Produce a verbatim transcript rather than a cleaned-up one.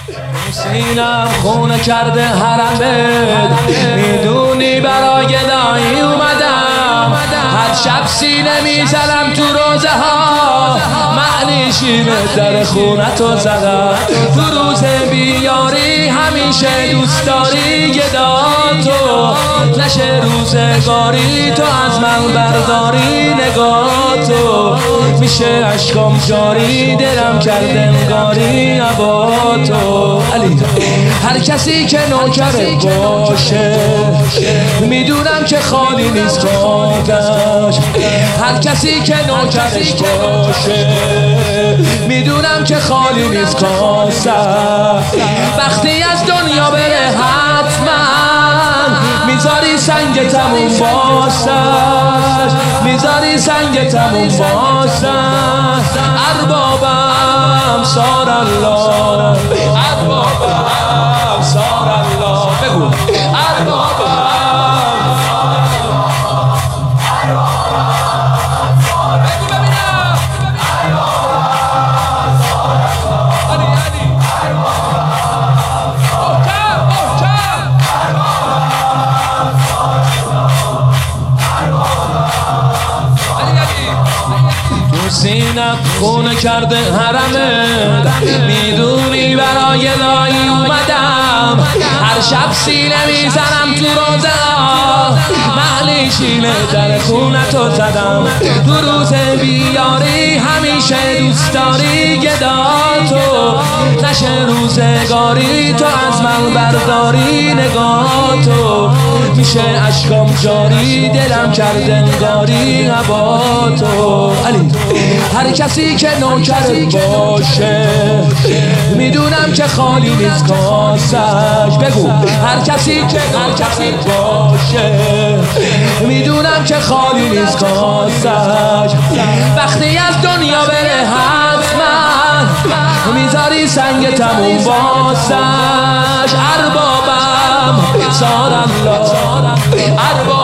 سینم خونه کرده حرمت، میدونی برای گدایی اومدم. هر شب سینه میزنم تو روزه ها، معنیش اینه در خونتو زدم. تو روز بیاری همیشه دوست داری گداتو، نشه روزگاری تو از من برداری نگاتو. میشه عشقم جاری دلم کرده انگاری عباتو. علی هر کسی که نوکر باشه میدونم که خالی نیست خودش. هر کسی که نوکرش باشه میدونم که خالی نیست کاسه. وقتی از دنیا بره حتما میذاری سنگ تموم باسش، میذاری سنگ تموم باسش. اربابم سار الله، اربابم سار الله. بگو اربابم سینم خونه کرده حرمت، میدونی برای گدایی اومدم. هر شب سینه میزنم تو روزه ها، معنیش اینه در خونتو زدم. تو روز بیاری همیشه دوست داری گداتو، نشه روزگاری تو از من برداری نگاتو. میشه عشقم جاری دلم کرده انگاری عباتو. علی هر کسی که نوکر باشه میدونم که خالی نیست کاسش. بگو هر کسی که هر کسی باشه میدونم که خالی نیست کاسش. وقتی از دنیا بره حتما میذاری سنگ تموم باسش. اربابم سار الله، اربابم